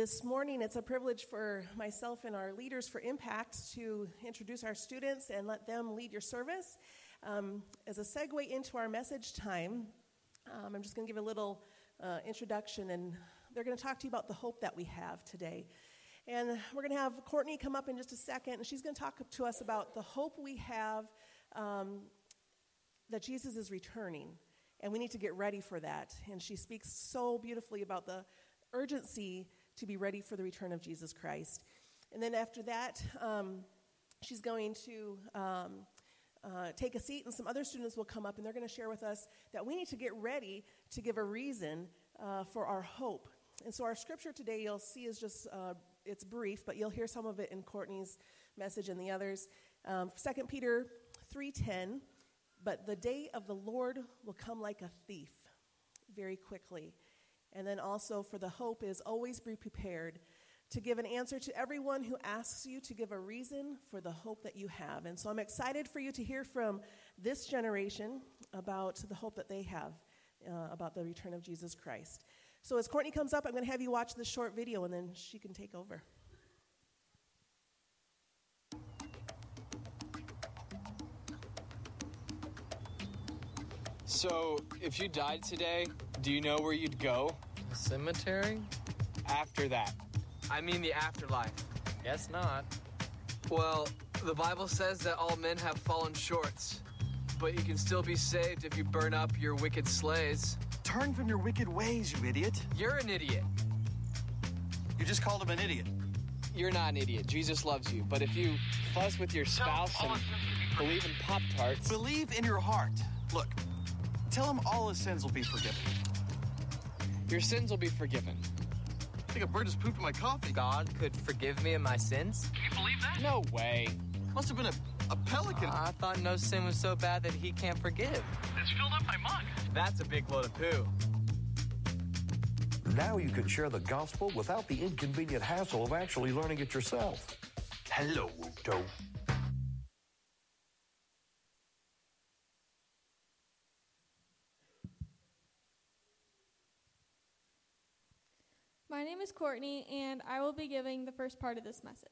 This morning, it's a privilege for myself and our leaders for Impact to introduce our students and let them lead your service. As a segue into our message time, I'm just going to give a little introduction, and they're going to talk to you about the hope that we have today. And we're going to have Courtney come up in just a second, and she's going to talk to us about the hope we have that Jesus is returning, and we need to get ready for that. And she speaks so beautifully about the urgency to be ready for the return of Jesus Christ. And then after that, she's going to take a seat, and some other students will come up, and they're going to share with us that we need to get ready to give a reason for our hope. And so our scripture today, you'll see, is just, it's brief, but you'll hear some of it in Courtney's message and the others. 2 Peter 3:10, but the day of the Lord will come like a thief, very quickly. And then also for the hope is always be prepared to give an answer to everyone who asks you to give a reason for the hope that you have. And so I'm excited for you to hear from this generation about the hope that they have about the return of Jesus Christ. So as Courtney comes up, I'm going to have you watch this short video, and then she can take over. So, if you died today, do you know where you'd go? A cemetery? After that. I mean the afterlife. Guess not. Well, the Bible says that all men have fallen shorts, but you can still be saved if you burn up your wicked sleighs. Turn from your wicked ways, you idiot. You're an idiot. You just called him an idiot. You're not an idiot. Jesus loves you. But if you fuss with your spouse and believe in Pop-Tarts... Believe in your heart. Look, tell him all his sins will be forgiven. Your sins will be forgiven. I think a bird just pooped in my coffee. God could forgive me of my sins? Can you believe that? No way. Must have been a pelican. I thought no sin was so bad that he can't forgive. It's filled up my mug. That's a big load of poo. Now you can share the gospel without the inconvenient hassle of actually learning it yourself. Hello, Doe. My name is Courtney, and I will be giving the first part of this message.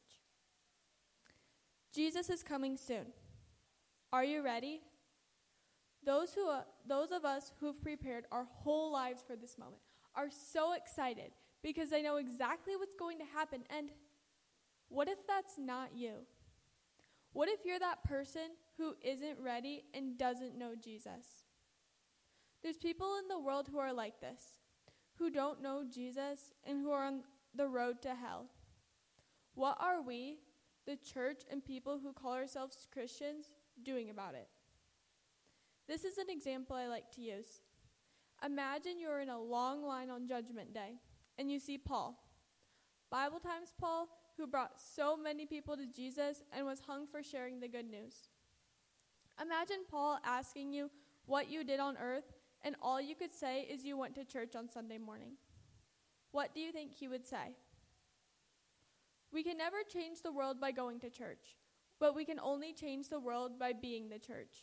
Jesus is coming soon. Are you ready? Those of us who've prepared our whole lives for this moment are so excited because they know exactly what's going to happen. And what if that's not you? What if you're that person who isn't ready and doesn't know Jesus? There's people in the world who are like this, who don't know Jesus and who are on the road to hell. What are we, the church and people who call ourselves Christians, doing about it? This is an example I like to use. Imagine you're in a long line on Judgment Day, and you see Paul, Bible Times Paul, who brought so many people to Jesus and was hung for sharing the good news. Imagine Paul asking you what you did on earth, and all you could say is you went to church on Sunday morning. What do you think he would say? We can never change the world by going to church, but we can only change the world by being the church.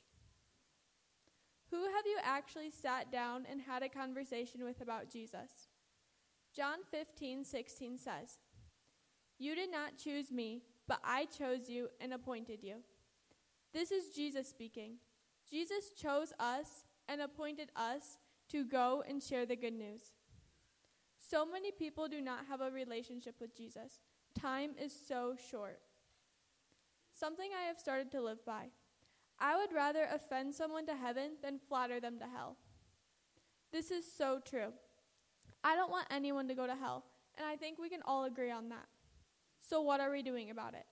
Who have you actually sat down and had a conversation with about Jesus? John 15:16 says, "You did not choose me, but I chose you and appointed you." This is Jesus speaking. Jesus chose us and appointed us to go and share the good news. So many people do not have a relationship with Jesus. Time is so short. Something I have started to live by. I would rather offend someone to heaven than flatter them to hell. This is so true. I don't want anyone to go to hell, and I think we can all agree on that. So what are we doing about it?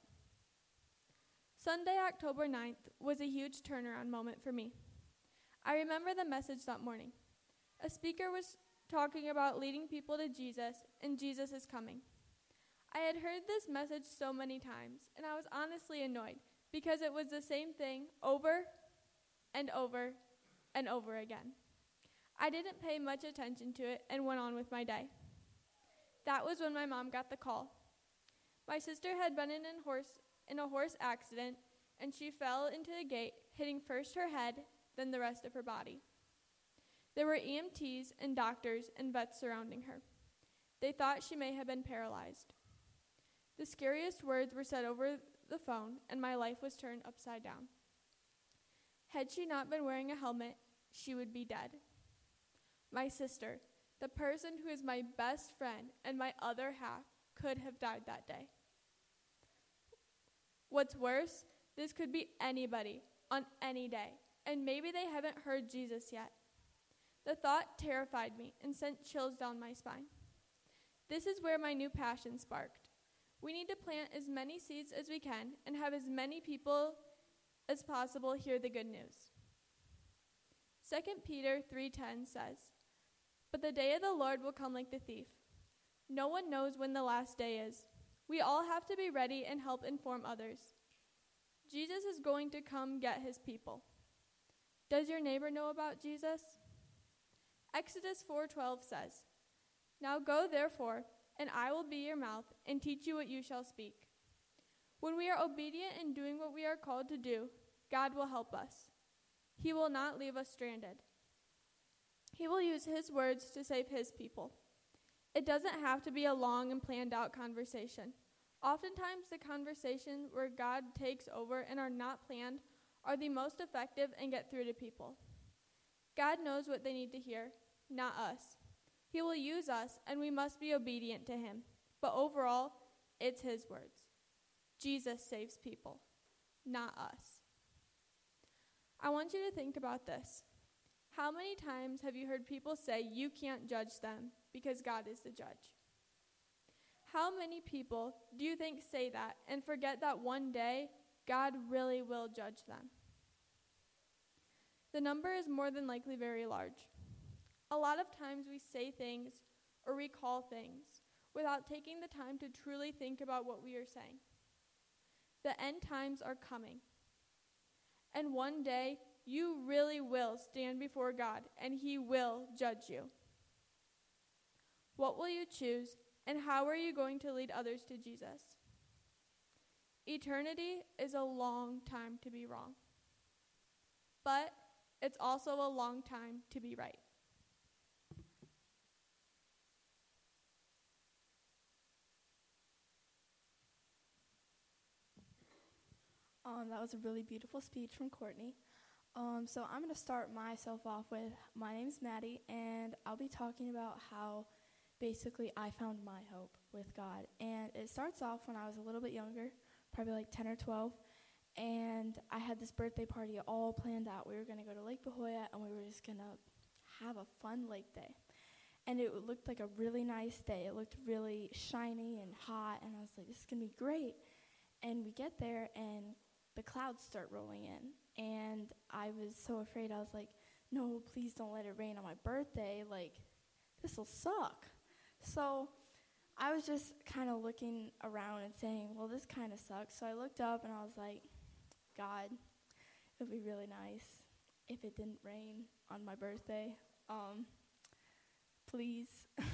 Sunday, October 9th, was a huge turnaround moment for me. I remember the message that morning. A speaker was talking about leading people to Jesus, and Jesus is coming. I had heard this message so many times, and I was honestly annoyed because it was the same thing over and over and over again. I didn't pay much attention to it and went on with my day. That was when my mom got the call. My sister had been in a horse accident, and she fell into the gate, hitting first her head, then the rest of her body. There were EMTs and doctors and vets surrounding her. They thought she may have been paralyzed. The scariest words were said over the phone, and my life was turned upside down. Had she not been wearing a helmet, she would be dead. My sister, the person who is my best friend and my other half, could have died that day. What's worse, this could be anybody on any day, and maybe they haven't heard Jesus yet. The thought terrified me and sent chills down my spine. This is where my new passion sparked. We need to plant as many seeds as we can and have as many people as possible hear the good news. 2 Peter 3:10 says, "But the day of the Lord will come like the thief. No one knows when the last day is. We all have to be ready and help inform others. Jesus is going to come get his people." Does your neighbor know about Jesus? Exodus 4:12 says, "Now go therefore, and I will be your mouth and teach you what you shall speak." When we are obedient in doing what we are called to do, God will help us. He will not leave us stranded. He will use his words to save his people. It doesn't have to be a long and planned out conversation. Oftentimes, the conversations where God takes over and are not planned are the most effective and get through to people. God knows what they need to hear, not us. He will use us, and we must be obedient to him. But overall, it's his words. Jesus saves people, not us. I want you to think about this. How many times have you heard people say you can't judge them because God is the judge? How many people do you think say that and forget that one day God really will judge them? The number is more than likely very large. A lot of times we say things or recall things without taking the time to truly think about what we are saying. The end times are coming. And one day, you really will stand before God, and he will judge you. What will you choose, and how are you going to lead others to Jesus? Eternity is a long time to be wrong. But it's also a long time to be right. That was a really beautiful speech from Courtney. So I'm going to start myself off with, my name's Maddie, and I'll be talking about how basically I found my hope with God. And it starts off when I was a little bit younger, probably like 10 or 12, and I had this birthday party all planned out. We were going to go to Lake Pahoja, and we were just going to have a fun lake day. And it looked like a really nice day. It looked really shiny and hot, and I was like, this is going to be great. And we get there, and the clouds start rolling in, and I was so afraid. I was like, no, please don't let it rain on my birthday. Like, this will suck. So I was just kind of looking around and saying, well, this kind of sucks. So I looked up, and I was like, God, it would be really nice if it didn't rain on my birthday. Please,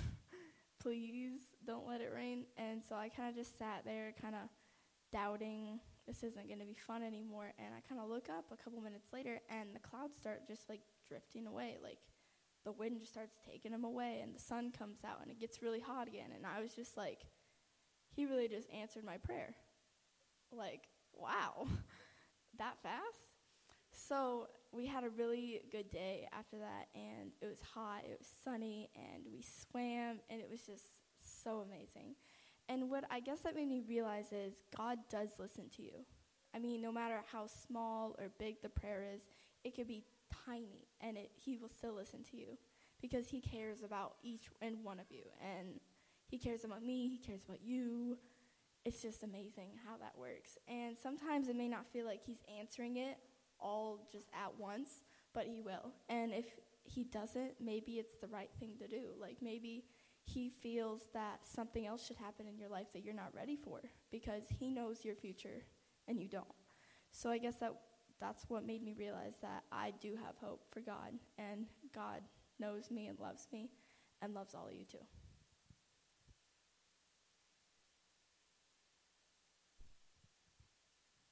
please don't let it rain. And so I kind of just sat there kind of doubting this isn't going to be fun anymore. And I kind of look up a couple minutes later, and the clouds start just like drifting away. Like the wind just starts taking them away, and the sun comes out, and it gets really hot again. And I was just like, he really just answered my prayer. Like, wow, that fast? So we had a really good day after that, and it was hot, it was sunny, and we swam, and it was just so amazing. And what I guess that made me realize is God does listen to you. I mean, no matter how small or big the prayer is, it could be tiny, and he will still listen to you because he cares about each and one of you. And he cares about me, he cares about you. It's just amazing how that works. And sometimes it may not feel like he's answering it all just at once, but he will. And if he doesn't, maybe it's the right thing to do. Like maybe he feels that something else should happen in your life that you're not ready for because he knows your future and you don't. So I guess that's what made me realize that I do have hope for God, and God knows me and loves all of you too.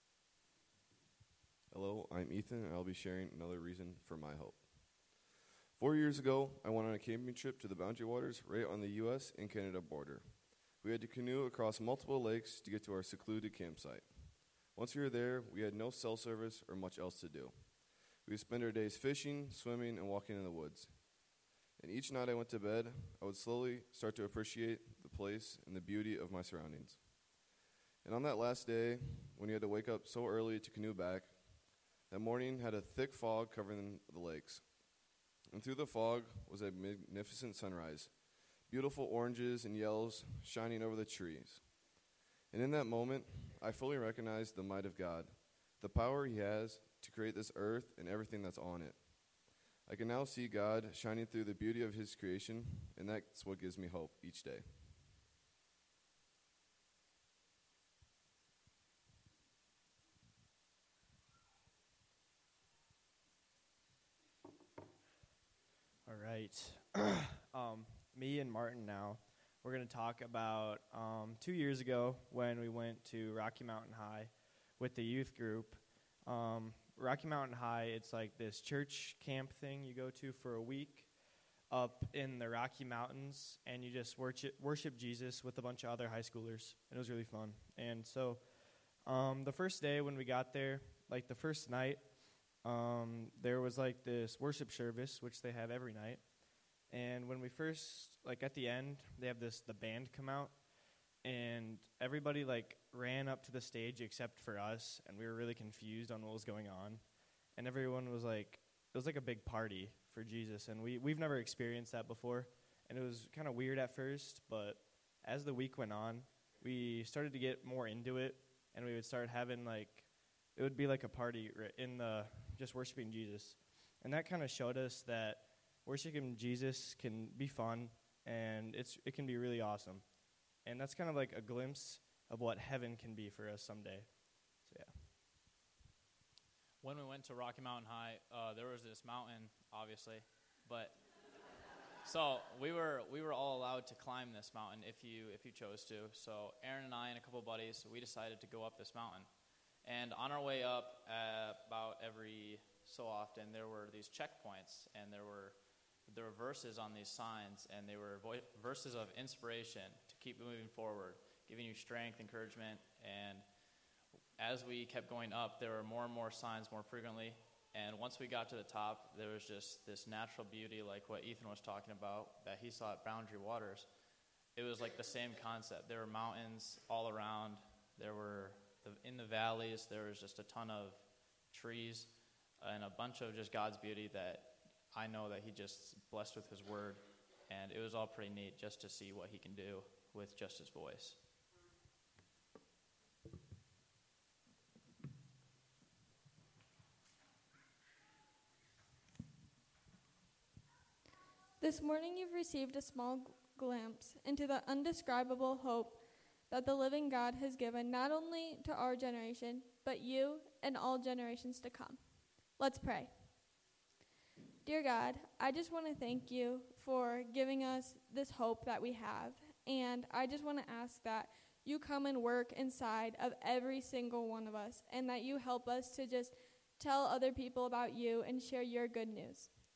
Hello, I'm Ethan, and I'll be sharing another reason for my hope. 4 years ago, I went on a camping trip to the Boundary Waters right on the U.S. and Canada border. We had to canoe across multiple lakes to get to our secluded campsite. Once we were there, we had no cell service or much else to do. We would spend our days fishing, swimming, and walking in the woods. And each night I went to bed, I would slowly start to appreciate the place and the beauty of my surroundings. And on that last day, when you had to wake up so early to canoe back, that morning had a thick fog covering the lakes. And through the fog was a magnificent sunrise, beautiful oranges and yellows shining over the trees. And in that moment, I fully recognized the might of God, the power he has to create this earth and everything that's on it. I can now see God shining through the beauty of his creation, and that's what gives me hope each day. All right. Me and Martin now, we're going to talk about 2 years ago when we went to Rocky Mountain High with the youth group. Rocky Mountain High, it's like this church camp thing you go to for a week up in the Rocky Mountains, and you just worship Jesus with a bunch of other high schoolers. It was really fun. And so the first day when we got there, like the first night, there was like this worship service, which they have every night. And when we first, like at the end, they have the band come out, and everybody like ran up to the stage except for us, and we were really confused on what was going on. And everyone was like, it was like a big party for Jesus, and we've never experienced that before. And it was kind of weird at first, but as the week went on, we started to get more into it, and we would start having it would be like a party in just worshiping Jesus. And that kind of showed us that worshiping Jesus can be fun, and it can be really awesome. And that's kind of like a glimpse of what heaven can be for us someday. So, yeah. When we went to Rocky Mountain High, there was this mountain, obviously, but so we were all allowed to climb this mountain if you chose to. So Aaron and I and a couple buddies, we decided to go up this mountain. And on our way up, about every so often, there were these checkpoints, and there were verses on these signs, and they were verses of inspiration to keep moving forward, giving you strength, encouragement. And as we kept going up, there were more and more signs more frequently. And once we got to the top, there was just this natural beauty, like what Ethan was talking about, that he saw at Boundary Waters. It was like the same concept. There were mountains all around. There were in the valleys, there was just a ton of trees and a bunch of just God's beauty that I know that he just blessed with his word. And it was all pretty neat just to see what he can do with just his voice. This morning you've received a small glimpse into the undescribable hope that the living God has given not only to our generation, but you and all generations to come. Let's pray. Dear God, I just want to thank you for giving us this hope that we have, and I just want to ask that you come and work inside of every single one of us, and that you help us to just tell other people about you and share your good news.